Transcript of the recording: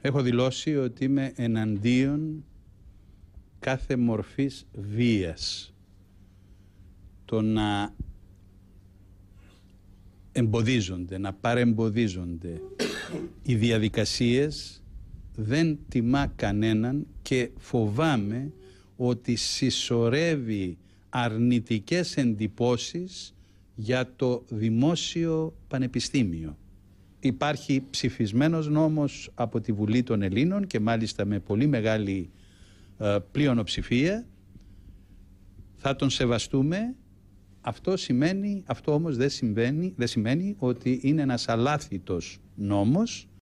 Έχω δηλώσει ότι είμαι εναντίον κάθε μορφής βίας. Το να εμποδίζονται, να παρεμποδίζονται οι διαδικασίες δεν τιμά κανέναν και φοβάμαι ότι συσσωρεύει αρνητικές εντυπώσεις για το δημόσιο πανεπιστήμιο. Υπάρχει ψηφισμένος νόμος από τη Βουλή των Ελλήνων και μάλιστα με πολύ μεγάλη πλειονοψηφία. Θα τον σεβαστούμε. Αυτό όμως δεν σημαίνει ότι είναι ένας αλάθητος νόμος